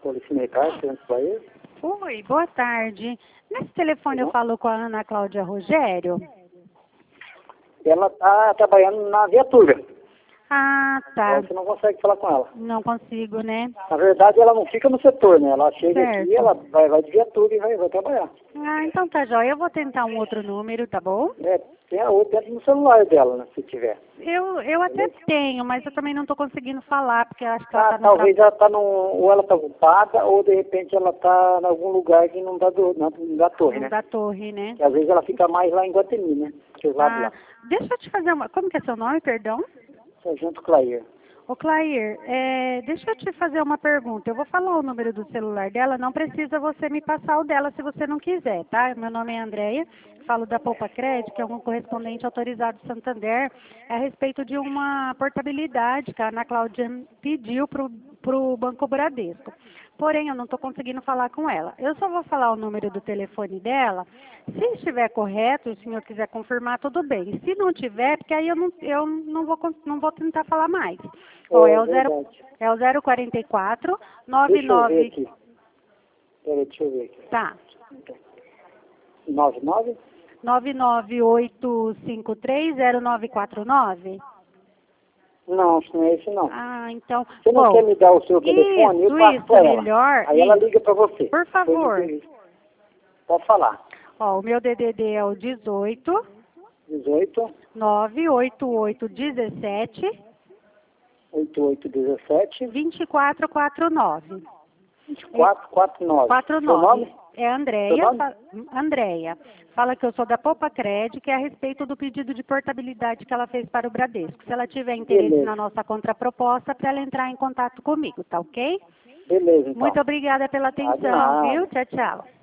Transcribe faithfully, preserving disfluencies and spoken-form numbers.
Policinecar, Santos Bahia. Oi, boa tarde. Nesse telefone eu falo com a Ana Cláudia Rogério? Ela está trabalhando na viatura. Ah, tá. Você não consegue falar com ela. Não consigo, né? Na verdade, ela não fica no setor, né? Ela chega Certo. aqui, ela vai, vai de viatura e vai, vai trabalhar. Ah, então tá jóia. Eu vou tentar um outro número, tá bom? É, tem a outra no celular dela, né? Se tiver. Eu, eu até tenho, mas eu também não tô conseguindo falar, porque eu acho que ela Ah, tá no talvez trabalho. ela tá no... Ou ela tá ocupada, ou de repente ela tá em algum lugar que não dá, do, não, não dá torre, né? Da torre, né? Que às vezes ela fica mais lá em Guatemi, né? Que os lados Ah, lá. deixa eu te fazer uma... Como que é seu nome, perdão? Sargento Clair. Ô, Clair, é, deixa eu te fazer uma pergunta. Eu vou falar o número do celular dela, não precisa você me passar o dela se você não quiser, tá? Meu nome é Andréia, falo da Poupa Crédito, que é um correspondente autorizado do Santander, a respeito de uma portabilidade que a Ana Cláudia pediu para o Banco Bradesco. Porém, eu não estou conseguindo falar com ela. Eu só vou falar o número do telefone dela. Se estiver correto, o senhor quiser confirmar, tudo bem. Se não tiver, porque aí eu não, eu não, vou, cons- não vou tentar falar mais. Ó, é o zero, verdade. é o zero quarenta e quatro, nove Deixa eu ver nove... aqui. Peraí, deixa eu ver aqui. Tá. nove nove? nove nove oito cinco três zero nove quatro nove? Não, acho que não é esse não. Ah, então... Você não bom, quer me dar o seu telefone? Isso, Eu passo isso, pra ela. melhor. Aí ela isso. liga pra você. Por Depois favor. não tem- Pode falar. Ó, o meu D D D é o dezoito, dezoito, nove oito oito dezessete, oitenta e oito, dezessete, vinte e quatro quarenta e nove. vinte e quatro, quarenta e nove. quarenta e Seu nove. nome? É Andréia. Seu nome? Fa- Andréia. Fala que eu sou da Poupa Crédito, que é a respeito do pedido de portabilidade que ela fez para o Bradesco. Se ela tiver interesse Beleza. na nossa contraproposta, para ela entrar em contato comigo, tá ok? Beleza, então. Muito obrigada pela Tá de atenção, nada. viu? Tchau, tchau.